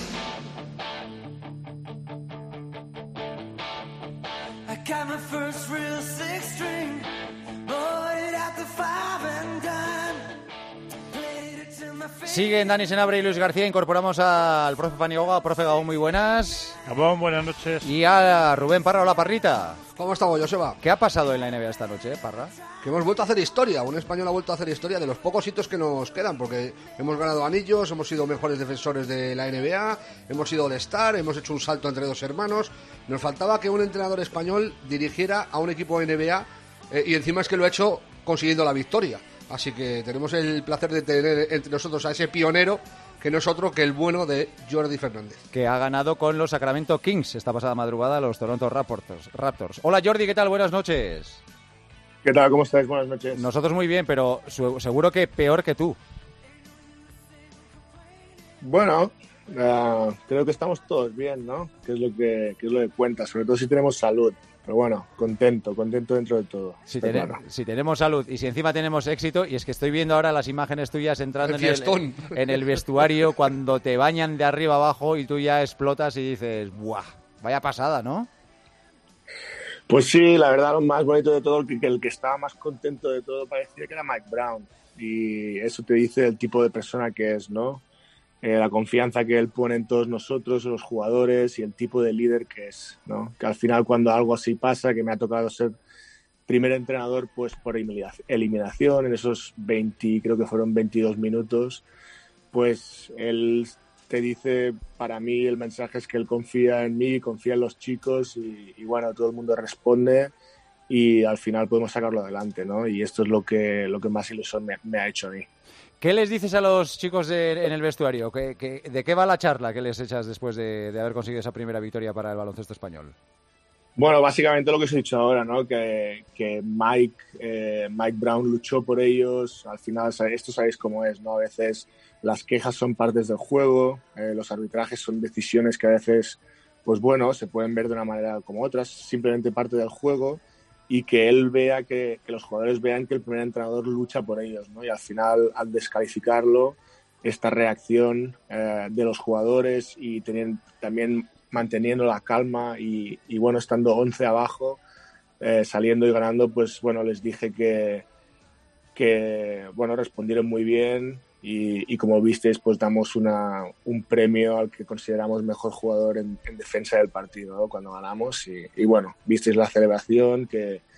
Siguen Dani Senabre y Luis García. Incorporamos al profe Paniagua. Profe Gabón, muy buenas. Gabón, buenas noches. Y a Rubén Parra. Hola, Parrita. ¿Cómo estamos, Joseba? ¿Qué ha pasado en la N B A esta noche, Parra? Que hemos vuelto a hacer historia. Un español ha vuelto a hacer historia de los pocos hitos que nos quedan, porque hemos ganado anillos, hemos sido mejores defensores de la N B A, hemos sido All-Star, hemos hecho un salto entre dos hermanos. Nos faltaba que un entrenador español dirigiera a un equipo N B A eh, y encima es que lo ha hecho consiguiendo la victoria. Así que tenemos el placer de tener entre nosotros a ese pionero, que no es otro que el bueno de Jordi Fernández. Que ha ganado con los Sacramento Kings esta pasada madrugada a los Toronto Raptors. Raptors. Hola, Jordi, ¿qué tal? Buenas noches. ¿Qué tal? ¿Cómo estáis? Buenas noches. Nosotros muy bien, pero su- seguro que peor que tú. Bueno, uh, creo que estamos todos bien, ¿no? Que es lo que, que es lo que cuenta, sobre todo si tenemos salud. Pero bueno, contento, contento dentro de todo. Si, Está tene- claro. si tenemos salud y si encima tenemos éxito, y es que estoy viendo ahora las imágenes tuyas entrando El en el, fiestón. en el vestuario cuando te bañan de arriba abajo y tú ya explotas y dices, ¡buah! Vaya pasada, ¿no? Pues sí, la verdad, lo más bonito de todo, que, que el que estaba más contento de todo parecía que era Mike Brown. Y eso te dice el tipo de persona que es, ¿no? Eh, la confianza que él pone en todos nosotros, los jugadores, y el tipo de líder que es, ¿no? Que al final, cuando algo así pasa, que me ha tocado ser primer entrenador, pues por elimina- eliminación, en esos veinte, creo que fueron veintidós minutos, pues él te dice, para mí el mensaje es que él confía en mí, confía en los chicos y, y bueno, todo el mundo responde y al final podemos sacarlo adelante, ¿no? Y esto es lo que, lo que más ilusión me, me ha hecho a mí. ¿Qué les dices a los chicos de- en el vestuario? ¿Qué, qué- de qué va la charla que les echas después de, de haber conseguido esa primera victoria para el baloncesto español? Bueno, básicamente lo que os he dicho ahora, ¿no? Que, que Mike, eh, Mike Brown luchó por ellos. Al final, esto sabéis cómo es, ¿no? A veces las quejas son partes del juego, eh, los arbitrajes son decisiones que a veces, pues bueno, se pueden ver de una manera como otras, simplemente parte del juego, y que él vea, que, que los jugadores vean que el primer entrenador lucha por ellos, ¿no? Y al final, al descalificarlo, esta reacción eh, de los jugadores y teniendo, también manteniendo la calma y, y bueno, estando once abajo, eh, saliendo y ganando, pues bueno, les dije que, que bueno, respondieron muy bien y, y como visteis, pues damos una, un premio al que consideramos mejor jugador en, en defensa del partido, ¿no? Cuando ganamos y, y bueno, visteis la celebración, que,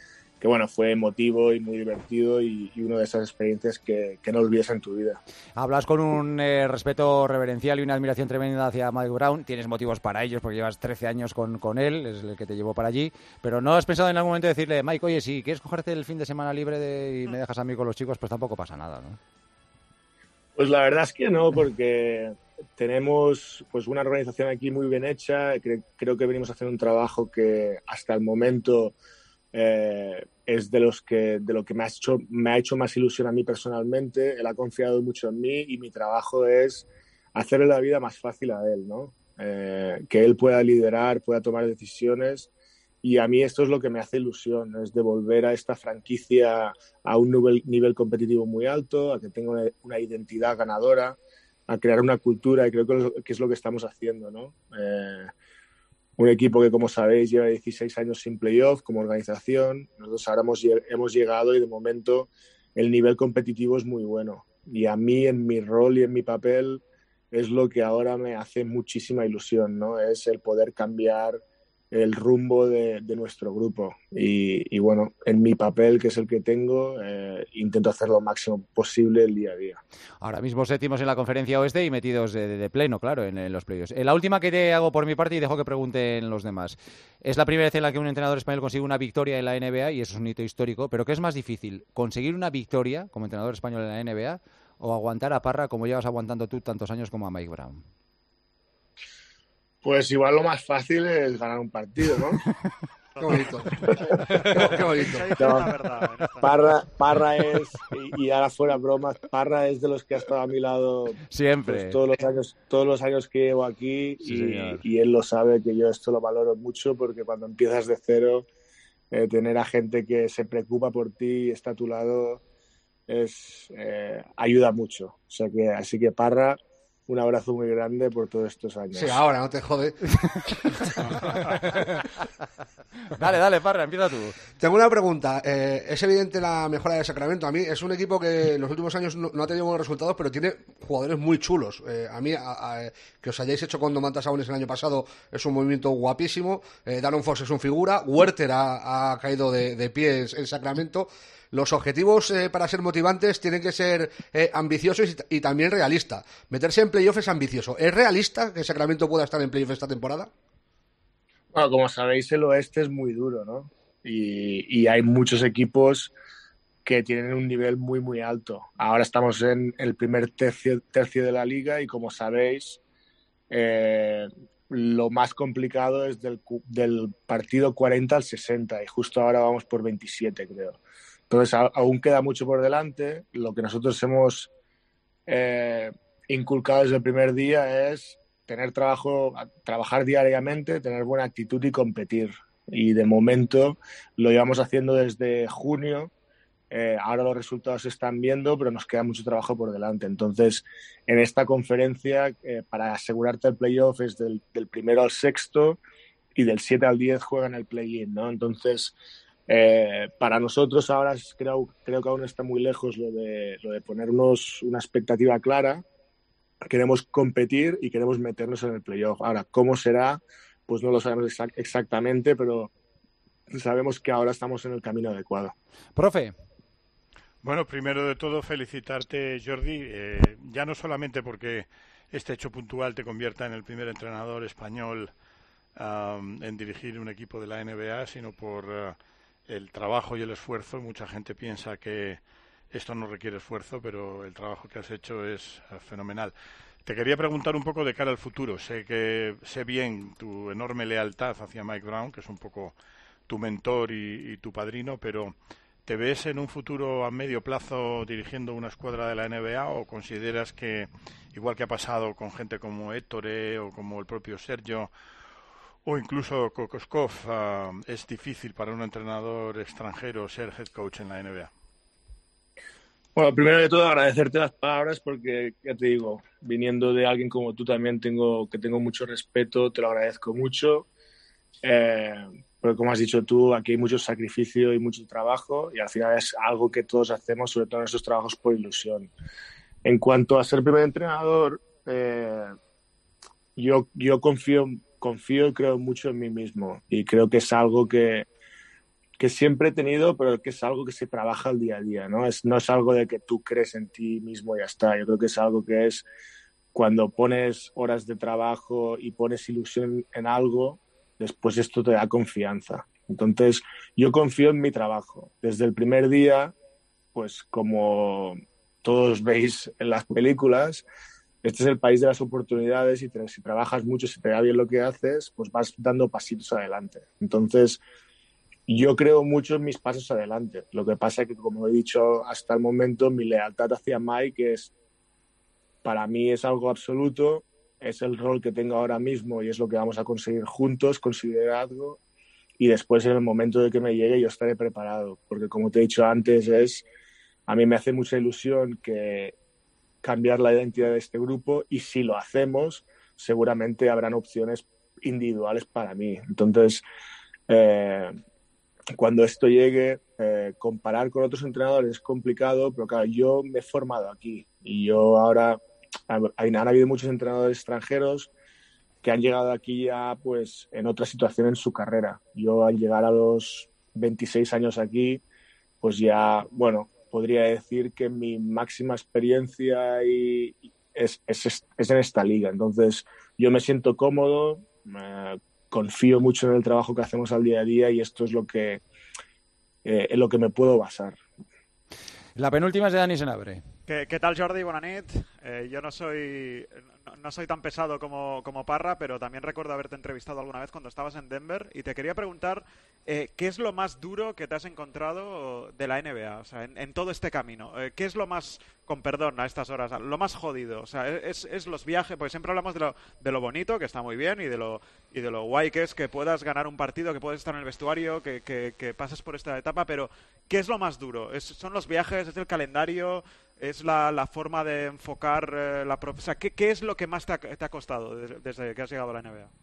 que bueno, fue emotivo y muy divertido y, y una de esas experiencias que, que no olvides en tu vida. Hablas con un eh, respeto reverencial y una admiración tremenda hacia Mike Brown. Tienes motivos para ellos porque llevas trece años con, con él, es el que te llevó para allí. Pero ¿no has pensado en algún momento decirle, Mike, oye, si quieres cogerte el fin de semana libre de, y me dejas a mí con los chicos, pues tampoco pasa nada, ¿no? Pues la verdad es que no, porque tenemos pues una organización aquí muy bien hecha. Cre- creo que venimos a hacer un trabajo que hasta el momento eh, es de los que de lo que me ha hecho me ha hecho más ilusión a mí personalmente. Él ha confiado mucho en mí y mi trabajo es hacerle la vida más fácil a él, ¿no? Eh, que él pueda liderar, pueda tomar decisiones, y a mí esto es lo que me hace ilusión, es devolver a esta franquicia a un nivel, nivel competitivo muy alto, a que tenga una, una identidad ganadora, a crear una cultura, y creo que, lo, que es lo que estamos haciendo, ¿no? Eh, un equipo que, como sabéis, lleva dieciséis años sin playoff como organización. Nosotros ahora hemos, hemos llegado y de momento el nivel competitivo es muy bueno. Y a mí, en mi rol y en mi papel, es lo que ahora me hace muchísima ilusión, ¿no? Es el poder cambiar el rumbo de, de nuestro grupo. Y, y bueno, en mi papel, que es el que tengo, eh, intento hacer lo máximo posible el día a día. Ahora mismo séptimos en la conferencia oeste y metidos de, de, de pleno, claro, en, en los playoffs. Eh, la última que te hago por mi parte y dejo que pregunten los demás. Es la primera vez en la que un entrenador español consigue una victoria en la N B A y eso es un hito histórico, pero ¿qué es más difícil? ¿Conseguir una victoria como entrenador español en la N B A o aguantar a Parra como llevas aguantando tú tantos años como a Mike Brown? Pues igual lo más fácil es ganar un partido, ¿no? Qué bonito. Qué, qué bonito. No, Parra, Parra es, y, y ahora fuera bromas, Parra es de los que ha estado a mi lado siempre, pues, todos los años, todos los años que llevo aquí, sí, y, y él lo sabe, que yo esto lo valoro mucho, porque cuando empiezas de cero, eh, tener a gente que se preocupa por ti y está a tu lado es eh, ayuda mucho. O sea que así que Parra, un abrazo muy grande por todos estos años. Sí, ahora no te jode. Dale, dale, Parra, empieza tú. Tengo una pregunta. Eh, es evidente la mejora de Sacramento. A mí es un equipo que en los últimos años no, no ha tenido buenos resultados, pero tiene jugadores muy chulos. Eh, a mí, a, a, que os hayáis hecho con Domantas Sabonis el año pasado, es un movimiento guapísimo. Eh, Darren Fox es un figura. Werther ha, ha caído de, de pies en Sacramento. Los objetivos eh, para ser motivantes tienen que ser eh, ambiciosos y, y también realistas. Meterse en playoff es ambicioso. ¿Es realista que Sacramento pueda estar en playoff esta temporada? Bueno, como sabéis, el oeste es muy duro, ¿no? Y, y hay muchos equipos que tienen un nivel muy, muy alto. Ahora estamos en el primer tercio, tercio de la liga y, como sabéis, eh, lo más complicado es del, del partido cuarenta al sesenta y justo ahora vamos por veintisiete, creo. Entonces, a, aún queda mucho por delante. Lo que nosotros hemos eh, inculcado desde el primer día es tener trabajo, trabajar diariamente, tener buena actitud y competir. Y de momento lo llevamos haciendo desde junio. Eh, ahora los resultados se están viendo, pero nos queda mucho trabajo por delante. Entonces, en esta conferencia, eh, para asegurarte el playoff es del, del primero al sexto y del siete al diez juegan el play-in, ¿no? Entonces, Eh, para nosotros ahora creo, creo que aún está muy lejos lo de, lo de ponernos una expectativa clara. Queremos competir y queremos meternos en el playoff. Ahora, ¿cómo será? Pues no lo sabemos exa- exactamente, pero sabemos que ahora estamos en el camino adecuado. Profe. Bueno, primero de todo felicitarte, Jordi, eh, ya no solamente porque este hecho puntual te convierta en el primer entrenador español um, en dirigir un equipo de la N B A, sino por uh, el trabajo y el esfuerzo. Mucha gente piensa que esto no requiere esfuerzo, pero el trabajo que has hecho es uh, fenomenal. Te quería preguntar un poco de cara al futuro. Sé que sé bien tu enorme lealtad hacia Mike Brown, que es un poco tu mentor y, y tu padrino, pero ¿te ves en un futuro a medio plazo dirigiendo una escuadra de la N B A o consideras que, igual que ha pasado con gente como Ettore o como el propio Sergio o incluso Kokoskov, uh, es difícil para un entrenador extranjero ser head coach en la N B A? Bueno, primero de todo agradecerte las palabras porque, ya te digo, viniendo de alguien como tú también tengo que tengo mucho respeto, te lo agradezco mucho. Eh, Porque como has dicho tú, aquí hay mucho sacrificio y mucho trabajo y al final es algo que todos hacemos, sobre todo en esos trabajos, por ilusión. En cuanto a ser primer entrenador, eh, yo, yo confío, confío y creo mucho en mí mismo y creo que es algo que, que siempre he tenido, pero que es algo que se trabaja al día a día, ¿no? Es, no es algo de que tú crees en ti mismo y ya está. Yo creo que es algo que es cuando pones horas de trabajo y pones ilusión en algo, después esto te da confianza. Entonces, yo confío en mi trabajo. Desde el primer día, pues como todos veis en las películas, este es el país de las oportunidades y te, si trabajas mucho, si te da bien lo que haces, pues vas dando pasitos adelante. Entonces, yo creo mucho en mis pasos adelante. Lo que pasa es que, como he dicho hasta el momento, mi lealtad hacia Mike es, para mí es algo absoluto, es el rol que tengo ahora mismo y es lo que vamos a conseguir juntos, conseguir algo, y después en el momento de que me llegue yo estaré preparado, porque como te he dicho antes, es a mí me hace mucha ilusión que cambiar la identidad de este grupo, y si lo hacemos, seguramente habrán opciones individuales para mí. Entonces, eh, cuando esto llegue, eh, comparar con otros entrenadores es complicado, pero claro, yo me he formado aquí y yo ahora, hay, han habido muchos entrenadores extranjeros que han llegado aquí ya pues en otra situación en su carrera. Yo al llegar a los veintiséis años aquí, pues ya, bueno, podría decir que mi máxima experiencia y es, es, es en esta liga. Entonces, yo me siento cómodo, eh, confío mucho en el trabajo que hacemos al día a día y esto es lo que, eh, en lo que me puedo basar. La penúltima es de Dani Senabre. ¿Qué, ¿Qué tal, Jordi? Buena nit. Eh, yo no soy no, no soy tan pesado como, como Parra, pero también recuerdo haberte entrevistado alguna vez cuando estabas en Denver y te quería preguntar eh, ¿qué es lo más duro que te has encontrado de la N B A? O sea, en, en todo este camino. Eh, ¿Qué es lo más, con perdón a estas horas, lo más jodido? O sea, es, es los viajes, porque siempre hablamos de lo, de lo bonito, que está muy bien, y de lo y de lo guay que es que puedas ganar un partido, que puedes estar en el vestuario, que, que, que pases por esta etapa, pero ¿qué es lo más duro? ¿Es, ¿Son los viajes? ¿Es el calendario? ¿Es la, la forma de enfocar eh, la... O sea, ¿qué, ¿qué es lo que más te ha, te ha costado desde, desde que has llegado a la N B A?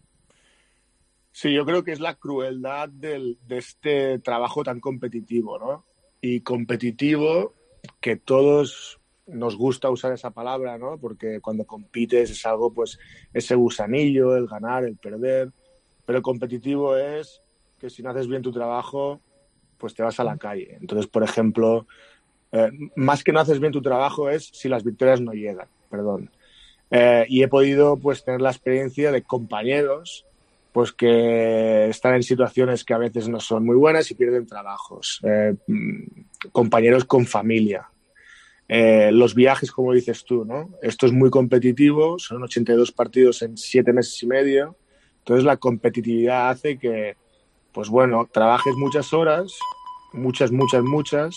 Sí, yo creo que es la crueldad del, de este trabajo tan competitivo, ¿no? Y competitivo, que todos nos gusta usar esa palabra, ¿no? Porque cuando compites es algo, pues, ese gusanillo, el ganar, el perder. Pero competitivo es que si no haces bien tu trabajo, pues te vas a la calle. Entonces, por ejemplo... Eh, más que no haces bien tu trabajo es si las victorias no llegan, perdón. Eh, y he podido pues tener la experiencia de compañeros pues que están en situaciones que a veces no son muy buenas y pierden trabajos. Eh, compañeros con familia. Eh, los viajes, como dices tú, ¿no? Esto es muy competitivo, son ochenta y dos partidos en siete meses y medio. Entonces la competitividad hace que, pues bueno, trabajes muchas horas, muchas, muchas, muchas,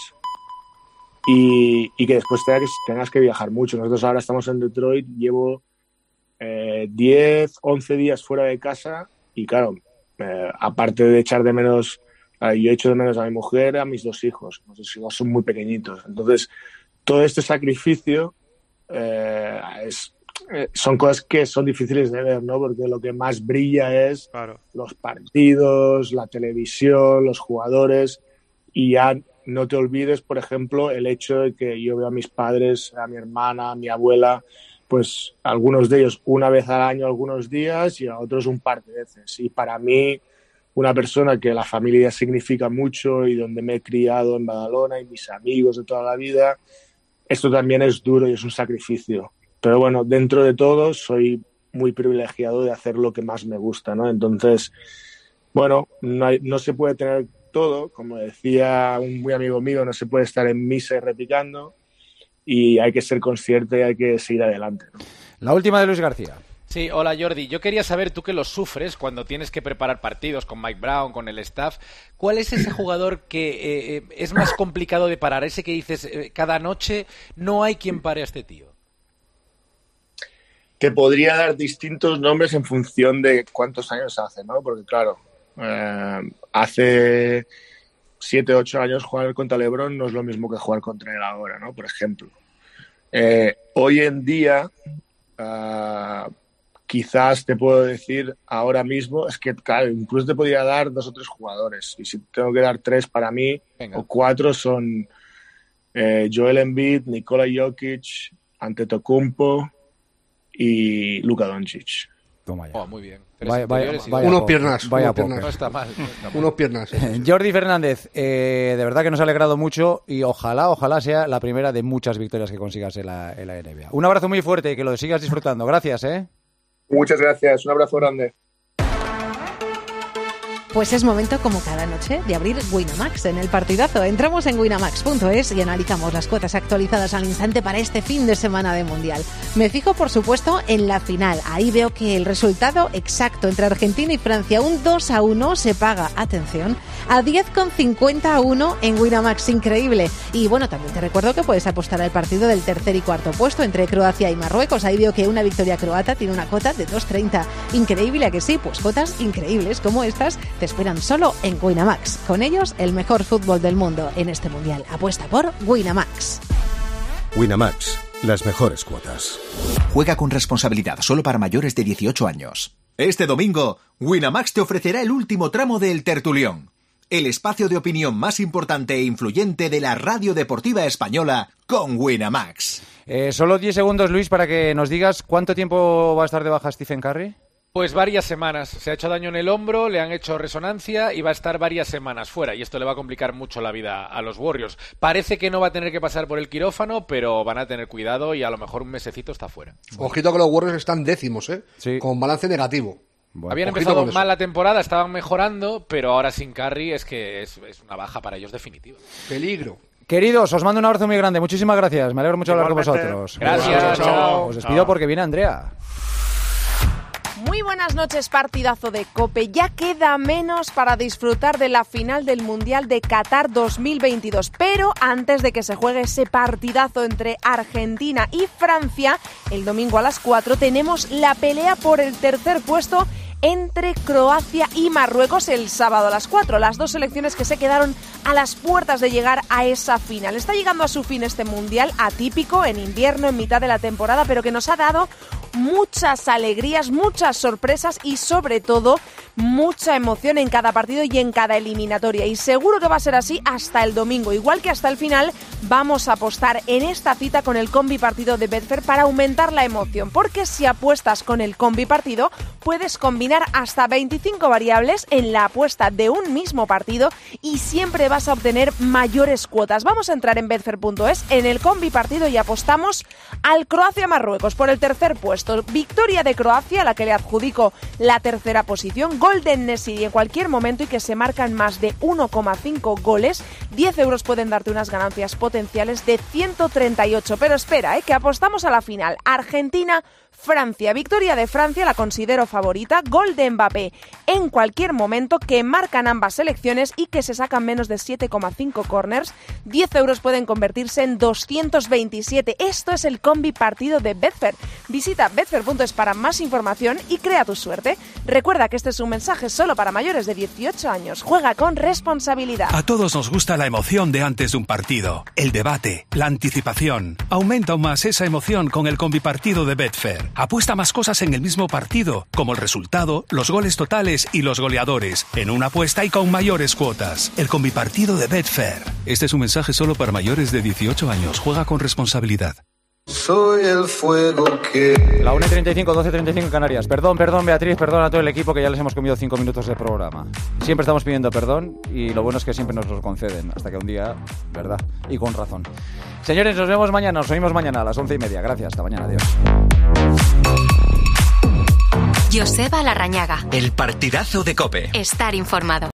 Y, y que después tengas, tengas que viajar mucho. Nosotros ahora estamos en Detroit, llevo eh, diez, once días fuera de casa y claro, eh, aparte de echar de menos, eh, yo echo de menos a mi mujer, a mis dos hijos. Los hijos son muy pequeñitos. Entonces, todo este sacrificio eh, es, eh, son cosas que son difíciles de ver, ¿no? Porque lo que más brilla es claro. los partidos, la televisión, los jugadores, y ya no te olvides, por ejemplo, el hecho de que yo veo a mis padres, a mi hermana, a mi abuela, pues algunos de ellos una vez al año, algunos días, y a otros un par de veces. Y para mí, una persona que la familia significa mucho y donde me he criado en Badalona y mis amigos de toda la vida, esto también es duro y es un sacrificio. Pero bueno, dentro de todo, soy muy privilegiado de hacer lo que más me gusta, ¿no? Entonces, bueno, no, hay, no se puede tener todo, como decía un muy amigo mío, no se puede estar en misa y replicando, y hay que ser consciente y hay que seguir adelante, ¿no? La última de Luis García. Sí, hola Jordi. Yo quería saber, tú que lo sufres cuando tienes que preparar partidos con Mike Brown, con el staff, ¿cuál es ese jugador que eh, es más complicado de parar? Ese que dices, eh, cada noche no hay quien pare a este tío. Te podría dar distintos nombres en función de cuántos años hace, ¿no? Porque claro, eh, hace siete, ocho años jugar contra LeBron no es lo mismo que jugar contra él ahora, ¿no? Por ejemplo. Eh, hoy en día, uh, quizás te puedo decir ahora mismo, es que claro, incluso te podría dar dos o tres jugadores. Y si tengo que dar tres para mí, Venga. o cuatro, son eh, Joel Embiid, Nikola Jokic, Antetokounmpo y Luka Doncic. Toma ya. Oh, muy bien. Vaya, vaya, Tres vaya unos poco, piernas. vaya unos poco. piernas. No está mal. No está mal. Unos piernas. Jordi Fernández, eh, de verdad que nos ha alegrado mucho y ojalá, ojalá sea la primera de muchas victorias que consigas en la, en la N B A. Un abrazo muy fuerte y que lo sigas disfrutando. Gracias, ¿eh? Muchas gracias, un abrazo grande. Pues es momento, como cada noche, de abrir Winamax en el partidazo. Entramos en winamax punto es y analizamos las cuotas actualizadas al instante para este fin de semana de Mundial. Me fijo, por supuesto, en la final. Ahí veo que el resultado exacto entre Argentina y Francia, un dos a uno, se paga, atención, a diez coma cincuenta a uno en Winamax. Increíble. Y bueno, también te recuerdo que puedes apostar al partido del tercer y cuarto puesto entre Croacia y Marruecos. Ahí veo que una victoria croata tiene una cota de dos treinta. Increíble, ¿a que sí? Pues cotas increíbles como estas te esperan solo en Winamax. Con ellos, el mejor fútbol del mundo en este Mundial. Apuesta por Winamax. Winamax, las mejores cuotas. Juega con responsabilidad, solo para mayores de dieciocho años. Este domingo, Winamax te ofrecerá el último tramo del Tertulión, el espacio de opinión más importante e influyente de la radio deportiva española con Winamax. Eh, solo diez segundos, Luis, para que nos digas cuánto tiempo va a estar de baja Stephen Curry. Pues varias semanas. Se ha hecho daño en el hombro, le han hecho resonancia y va a estar varias semanas fuera. Y esto le va a complicar mucho la vida a los Warriors. Parece que no va a tener que pasar por el quirófano, pero van a tener cuidado y a lo mejor un mesecito está fuera. Ojito que los Warriors están décimos, ¿eh? Sí. Con balance negativo. Bueno, Habían ojito empezado con mal eso. la temporada, estaban mejorando, pero ahora sin Curry es que es, es una baja para ellos definitiva. Peligro. Queridos, os mando un abrazo muy grande. Muchísimas gracias. Me alegro mucho de hablar con Igualmente. vosotros. Gracias, Chao. chao. Os despido porque viene Andrea. Muy buenas noches, partidazo de COPE. Ya queda menos para disfrutar de la final del Mundial de Qatar dos mil veintidós. Pero antes de que se juegue ese partidazo entre Argentina y Francia, el domingo a las cuatro tenemos la pelea por el tercer puesto entre Croacia y Marruecos el sábado a las cuatro. Las dos selecciones que se quedaron a las puertas de llegar a esa final. Está llegando a su fin este Mundial atípico, en invierno, en mitad de la temporada, pero que nos ha dado muchas alegrías, muchas sorpresas y sobre todo mucha emoción en cada partido y en cada eliminatoria. Y seguro que va a ser así hasta el domingo. Igual que hasta el final, vamos a apostar en esta cita con el combi partido de Betfair para aumentar la emoción. Porque si apuestas con el combi partido, puedes combinar hasta veinticinco variables en la apuesta de un mismo partido y siempre vas a obtener mayores cuotas. Vamos a entrar en betfair punto es, en el combi partido, y apostamos al Croacia-Marruecos por el tercer puesto. Victoria de Croacia, a la que le adjudico la tercera posición. Gol de En-Nesyri en cualquier momento y que se marcan más de uno coma cinco goles. diez euros pueden darte unas ganancias potenciales de ciento treinta y ocho. Pero espera, ¿eh? que apostamos a la final. Argentina Francia, victoria de Francia, la considero favorita, gol de Mbappé en cualquier momento, que marcan ambas selecciones y que se sacan menos de siete coma cinco corners, diez euros pueden convertirse en doscientos veintisiete. Esto es el combi partido de Betfair. Visita betfair punto es para más información y crea tu suerte. Recuerda que este es un mensaje solo para mayores de dieciocho años. Juega con responsabilidad. A todos nos gusta la emoción de antes de un partido, el debate, la anticipación. Aumenta aún más esa emoción con el combi partido de Betfair. Apuesta más cosas en el mismo partido, como el resultado, los goles totales y los goleadores, en una apuesta y con mayores cuotas. El combipartido de Betfair. Este es un mensaje solo para mayores de dieciocho años. Juega con responsabilidad. Soy el fuego que... La una y treinta y cinco, doce y treinta y cinco en Canarias. Perdón, perdón, Beatriz, perdón a todo el equipo que ya les hemos comido cinco minutos de programa. Siempre estamos pidiendo perdón y lo bueno es que siempre nos lo conceden, hasta que un día, ¿verdad? Y con razón. Señores, nos vemos mañana, nos oímos mañana a las once y media. Gracias, hasta mañana, adiós. Joseba Larrañaga. El partidazo de COPE. Estar informado.